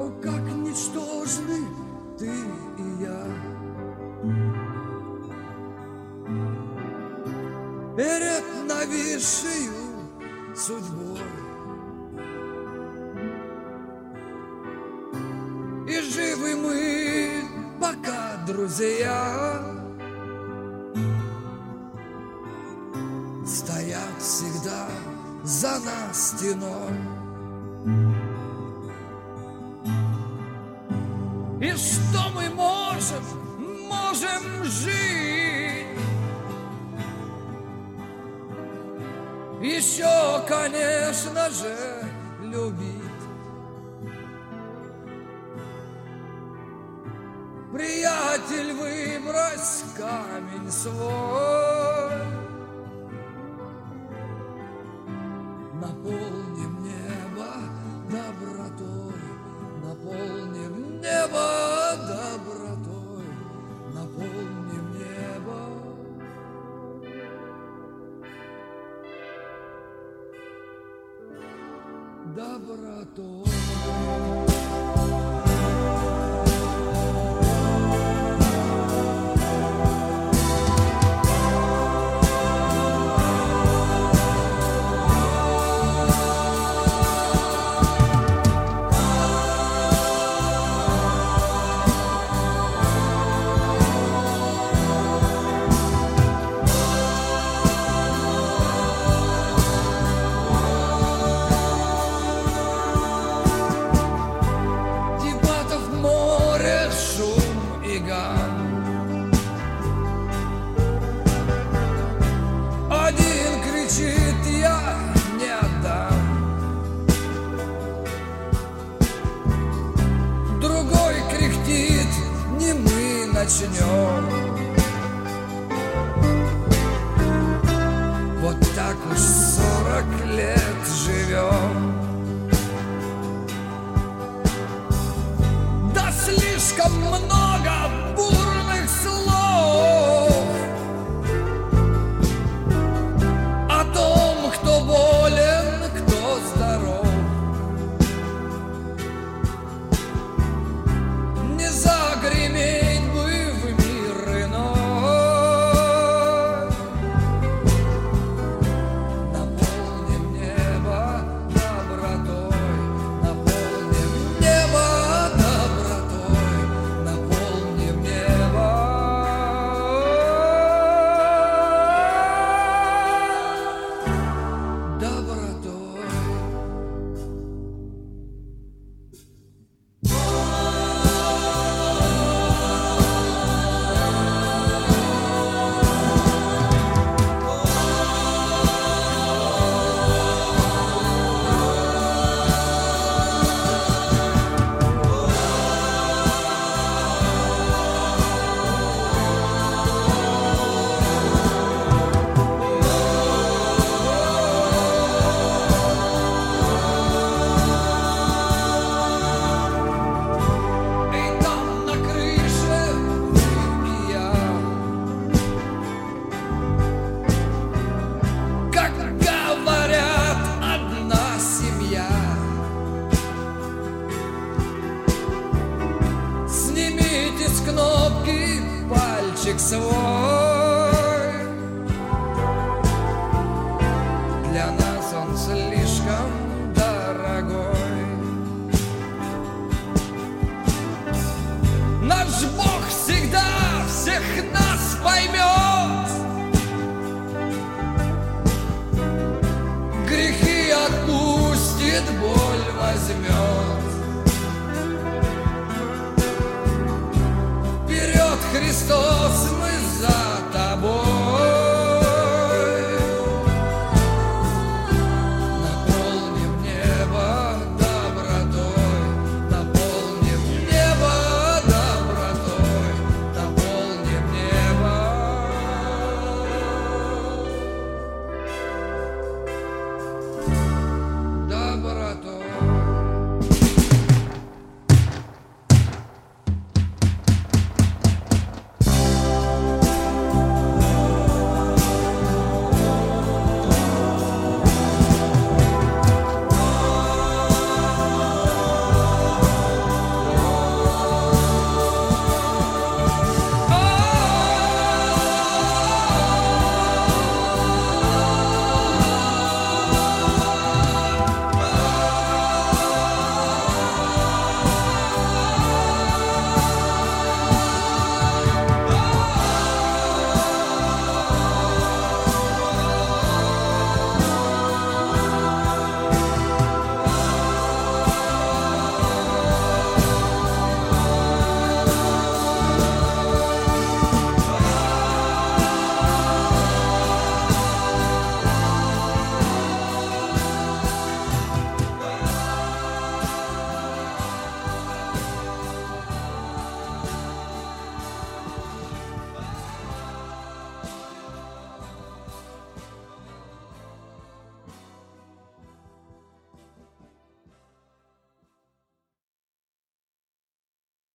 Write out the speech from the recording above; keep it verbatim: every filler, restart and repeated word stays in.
как ничтожны ты и я перед нависшей судьбой. И живы мы, пока, друзья, стоят всегда за нас стеной. И что мы можем, можем жить? Еще, конечно же, любить. Приятель, выбрось камень свой, наполним небо добротой, наполним небо добротой, наполним небо добротой. Один кричит: я не отдам, другой кряхтит: не мы начнем. Вот так уж сорок лет живем. Да слишком много бурных слов о том, кто болен, кто здоров. Не загреметь бы в мир иной. Наполним небо добротой, наполним небо добротой, наполним небо добротой. И там на крыше ты и я, как говорят, одна семья. Снимите с кнопки пальчик свой, для нас он слишком дорогой. Наш Бог